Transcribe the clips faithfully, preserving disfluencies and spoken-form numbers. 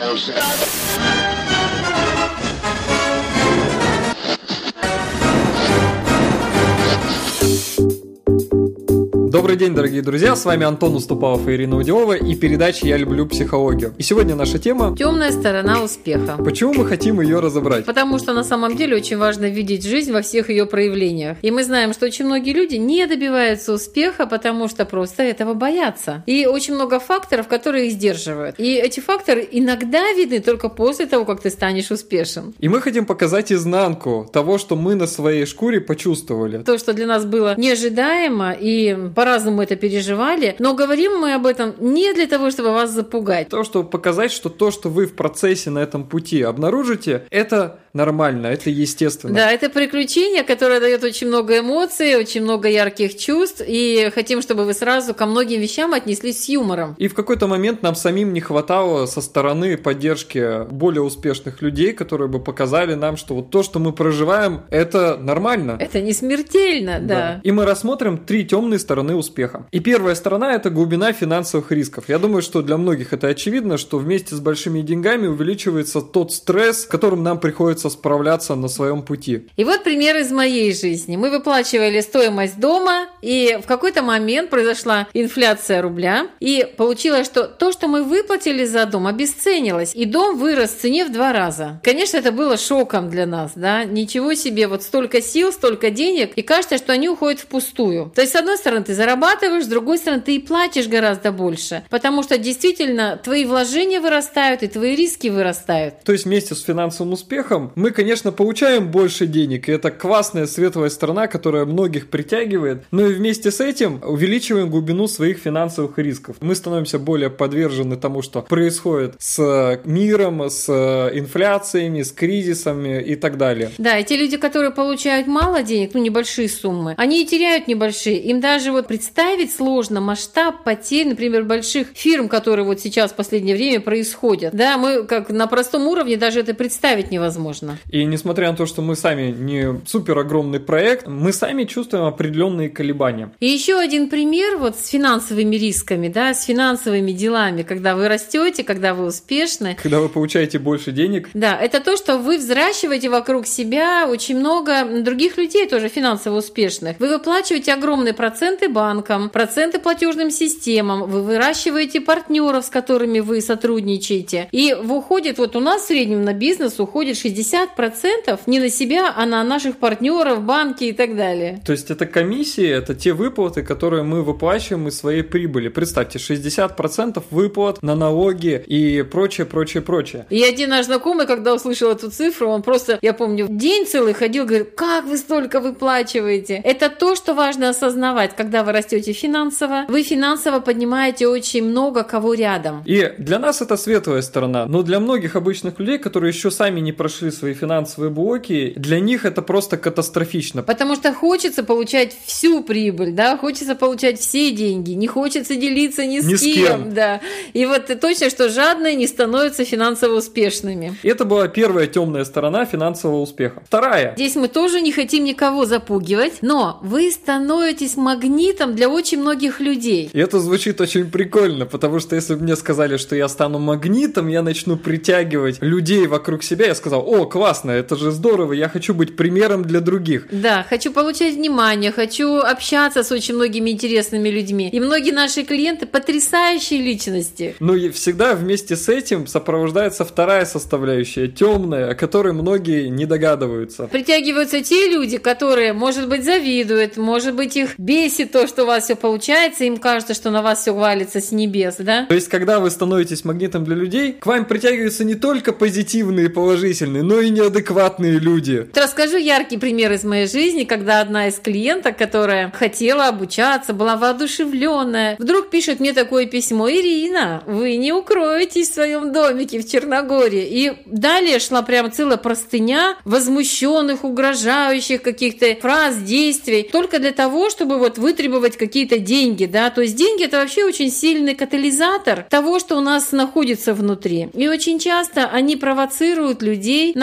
Добрый день, дорогие друзья, с вами Антон Уступалов и Ирина Удилова и передача «Я люблю психологию». И сегодня наша тема «Темная сторона успеха». Почему мы хотим ее разобрать? Потому что на самом деле очень важно видеть жизнь во всех ее проявлениях. И мы знаем, что очень многие люди не добиваются успеха, потому что просто этого боятся. И очень много факторов, которые их сдерживают. И эти факторы иногда видны только после того, как ты станешь успешен. И мы хотим показать изнанку того, что мы на своей шкуре почувствовали. То, что для нас было неожидаемо и по-разному это переживали, но говорим мы об этом не для того, чтобы вас запугать. То, чтобы показать, что то, что вы в процессе на этом пути обнаружите, это нормально, это естественно. Да, это приключение, которое дает очень много эмоций, очень много ярких чувств, и хотим, чтобы вы сразу ко многим вещам отнеслись с юмором. И в какой-то момент нам самим не хватало со стороны поддержки более успешных людей, которые бы показали нам, что вот то, что мы проживаем, это нормально. Это не смертельно, да. да. И мы рассмотрим три темные стороны успеха. И первая сторона – это глубина финансовых рисков. Я думаю, что для многих это очевидно, что вместе с большими деньгами увеличивается тот стресс, с которым нам приходится справляться на своем пути. И вот пример из моей жизни. Мы выплачивали стоимость дома, и в какой-то момент произошла инфляция рубля, и получилось, что то, что мы выплатили за дом, обесценилось, и дом вырос в цене в два раза. Конечно, это было шоком для нас, да, ничего себе, вот столько сил, столько денег, и кажется, что они уходят впустую. То есть, с одной стороны, ты зарабатываешь, с другой стороны, ты и платишь гораздо больше, потому что действительно твои вложения вырастают, и твои риски вырастают. То есть, вместе с финансовым успехом мы, конечно, получаем больше денег, и это классная светлая сторона, которая многих притягивает, но и вместе с этим увеличиваем глубину своих финансовых рисков. Мы становимся более подвержены тому, что происходит с миром, с инфляциями, с кризисами и так далее. Да, и те люди, которые получают мало денег, ну, небольшие суммы, они и теряют небольшие. Им даже вот представить сложно масштаб потерь, например, больших фирм, которые вот сейчас в последнее время происходят. Да, мы как на простом уровне даже это представить невозможно. И несмотря на то, что мы сами не супер огромный проект, мы сами чувствуем определенные колебания. И еще один пример вот с финансовыми рисками, да, с финансовыми делами, когда вы растете, когда вы успешны. Когда вы получаете больше денег. Да, это то, что вы взращиваете вокруг себя очень много других людей тоже финансово успешных. Вы выплачиваете огромные проценты банкам, проценты платежным системам, вы выращиваете партнеров, с которыми вы сотрудничаете. И уходит, вот у нас в среднем на бизнес уходит шестьдесят процентов не на себя, а на наших партнеров, банки и так далее. То есть это комиссии, это те выплаты, которые мы выплачиваем из своей прибыли. Представьте, шестьдесят процентов выплат на налоги и прочее, прочее, прочее. И один наш знакомый, когда услышал эту цифру, он просто, я помню, день целый ходил, говорит, как вы столько выплачиваете? Это то, что важно осознавать, когда вы растете финансово, вы финансово поднимаете очень много кого рядом. И для нас это светлая сторона, но для многих обычных людей, которые еще сами не прошли свои финансовые блоки, для них это просто катастрофично. Потому что хочется получать всю прибыль, да, хочется получать все деньги, не хочется делиться ни с, ни кем, с кем, да. И вот точно, что жадные не становятся финансово успешными. Это была первая темная сторона финансового успеха. Вторая. Здесь мы тоже не хотим никого запугивать, но вы становитесь магнитом для очень многих людей. И это звучит очень прикольно, потому что если бы мне сказали, что я стану магнитом, я начну притягивать людей вокруг себя, я сказал, о, классно, это же здорово, я хочу быть примером для других. Да, хочу получать внимание, хочу общаться с очень многими интересными людьми. И многие наши клиенты потрясающие личности. Но и всегда вместе с этим сопровождается вторая составляющая, темная, о которой многие не догадываются. Притягиваются те люди, которые, может быть, завидуют, может быть, их бесит то, что у вас все получается, им кажется, что на вас все валится с небес, да? То есть, когда вы становитесь магнитом для людей, к вам притягиваются не только позитивные и положительные, но и неадекватные люди. Расскажу яркий пример из моей жизни, когда одна из клиенток, которая хотела обучаться, была воодушевленная, вдруг пишет мне такое письмо: «Ирина, вы не укроетесь в своем домике в Черногории». И далее шла прям целая простыня возмущенных, угрожающих каких-то фраз, действий, только для того, чтобы вот вытребовать какие-то деньги, да, то есть деньги — это вообще очень сильный катализатор того, что у нас находится внутри. И очень часто они провоцируют людей на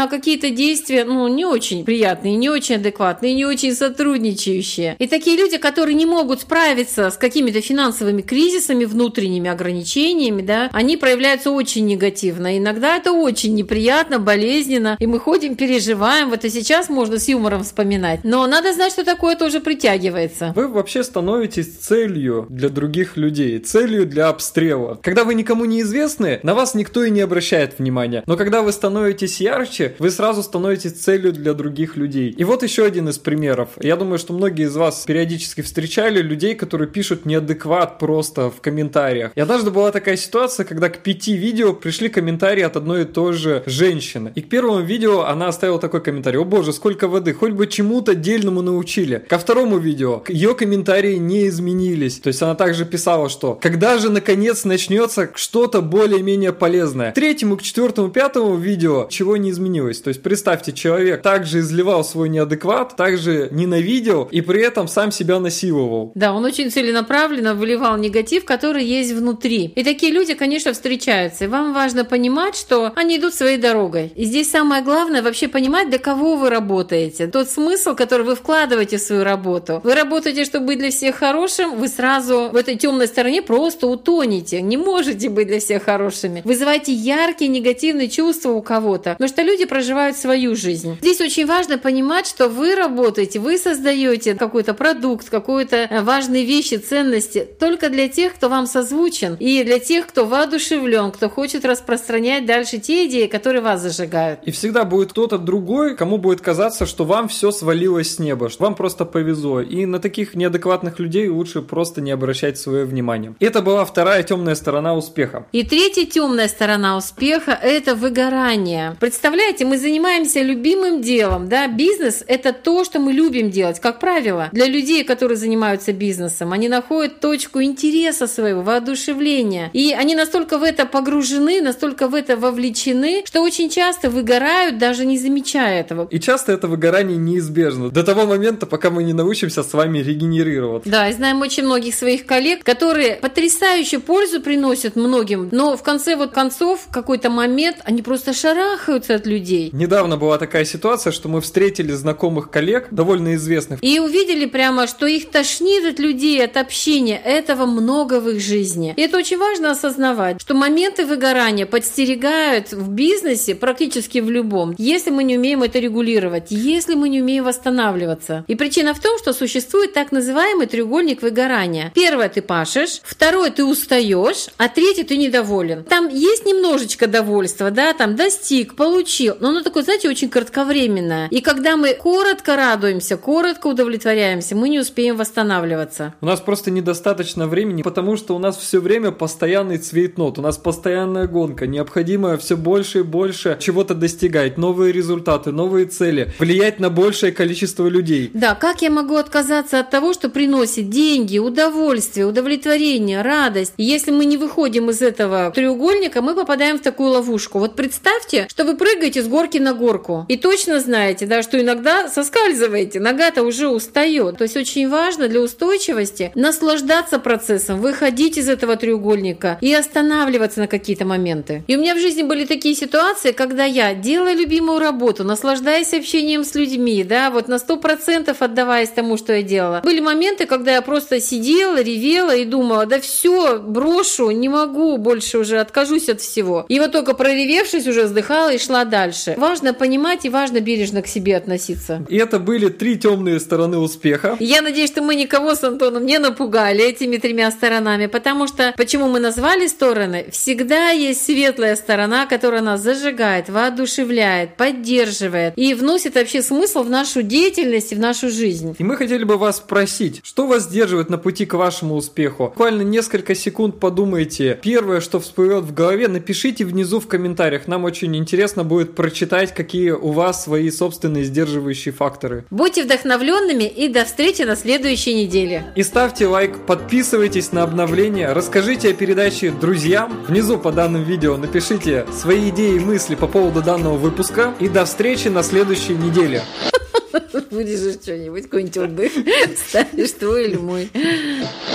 на какие-то действия, ну, не очень приятные, не очень адекватные, не очень сотрудничающие. И такие люди, которые не могут справиться с какими-то финансовыми кризисами, внутренними ограничениями, да, они проявляются очень негативно. Иногда это очень неприятно, болезненно, и мы ходим, переживаем. Вот и сейчас можно с юмором вспоминать. Но надо знать, что такое тоже притягивается. Вы вообще становитесь целью для других людей, целью для обстрела. Когда вы никому не известны, на вас никто и не обращает внимания. Но когда вы становитесь ярче, вы сразу становитесь целью для других людей. И вот еще один из примеров. Я думаю, что многие из вас периодически встречали людей, которые пишут неадекват просто в комментариях. И однажды была такая ситуация, когда к пяти видео пришли комментарии от одной и той же женщины. И к первому видео она оставила такой комментарий: «О боже, сколько воды, хоть бы чему-то дельному научили». Ко второму видео ее комментарии не изменились. То есть она также писала, что «когда же наконец начнется что-то более-менее полезное». К третьему, к четвертому, пятому видео чего не изменилось. То есть представьте, человек также изливал свой неадекват, также ненавидел и при этом сам себя насиловал. Да, он очень целенаправленно выливал негатив, который есть внутри. И такие люди, конечно, встречаются. И вам важно понимать, что они идут своей дорогой. И здесь самое главное вообще понимать, для кого вы работаете. Тот смысл, который вы вкладываете в свою работу. Вы работаете, чтобы быть для всех хорошим, вы сразу в этой темной стороне просто утонете. Не можете быть для всех хорошими. Вызывайте яркие негативные чувства у кого-то, потому что люди проживают свою жизнь. Здесь очень важно понимать, что вы работаете, вы создаете какой-то продукт, какие-то важные вещи, ценности только для тех, кто вам созвучен, и для тех, кто воодушевлен, кто хочет распространять дальше те идеи, которые вас зажигают. И всегда будет кто-то другой, кому будет казаться, что вам все свалилось с неба, что вам просто повезло. И на таких неадекватных людей лучше просто не обращать свое внимание. Это была вторая темная сторона успеха. И третья темная сторона успеха – это выгорание. Представляете, мы занимаемся любимым делом, да, бизнес – это то, что мы любим делать, как правило. Для людей, которые занимаются бизнесом, они находят точку интереса своего, воодушевления. И они настолько в это погружены, настолько в это вовлечены, что очень часто выгорают, даже не замечая этого. И часто это выгорание неизбежно. До того момента, пока мы не научимся с вами регенерироваться. Да, и знаем очень многих своих коллег, которые потрясающую пользу приносят многим, но в конце вот концов, в какой-то момент, они просто шарахаются от людей. Недавно была такая ситуация, что мы встретили знакомых коллег, довольно известных, и увидели прямо, что их тошнит от людей, от общения. Этого много в их жизни. И это очень важно осознавать, что моменты выгорания подстерегают в бизнесе практически в любом, если мы не умеем это регулировать, если мы не умеем восстанавливаться. И причина в том, что существует так называемый треугольник выгорания. Первое, ты пашешь, второе, ты устаешь, а третье, ты недоволен. Там есть немножечко довольства, да, там достиг, получил, но оно такое, знаете, очень кратковременное. И когда мы коротко радуемся, коротко удовлетворяемся, мы не успеем восстанавливаться. У нас просто недостаточно времени, потому что у нас все время постоянный цвейтнот, у нас постоянная гонка, необходимо все больше и больше чего-то достигать, новые результаты, новые цели, влиять на большее количество людей. Да, как я могу отказаться от того, что приносит деньги, удовольствие, удовлетворение, радость? И если мы не выходим из этого треугольника, мы попадаем в такую ловушку. Вот представьте, что вы прыгаете с горки на горку, и точно знаете, да, что иногда соскальзываете, нога-то уже устает. То есть очень важно для устойчивости наслаждаться процессом, выходить из этого треугольника и останавливаться на какие-то моменты. И у меня в жизни были такие ситуации, когда я, делая любимую работу, наслаждаясь общением с людьми, да, вот на сто процентов отдаваясь тому, что я делала. Были моменты, когда я просто сидела, ревела и думала, да все, брошу, не могу больше уже, откажусь от всего. И вот только проревевшись, уже вздыхала и шла дальше. Важно понимать и важно бережно к себе относиться. И это были три темные стороны успеха. Я надеюсь, что мы никого с Антоном не напугали этими тремя сторонами, потому что, почему мы назвали стороны, всегда есть светлая сторона, которая нас зажигает, воодушевляет, поддерживает и вносит вообще смысл в нашу деятельность и в нашу жизнь. И мы хотели бы вас спросить, что вас сдерживает на пути к вашему успеху? Буквально несколько секунд подумайте. Первое, что всплывет в голове, напишите внизу в комментариях. Нам очень интересно будет прочитать, какие у вас свои собственные сдерживающие факторы. Будьте вдохновленными и до встречи на следующей неделе. И ставьте лайк, подписывайтесь на обновления, расскажите о передаче друзьям. Внизу по данным видео напишите свои идеи и мысли по поводу данного выпуска. И до встречи на следующей неделе. Вырежешь что-нибудь, какой-нибудь отдых, ставишь твой или мой.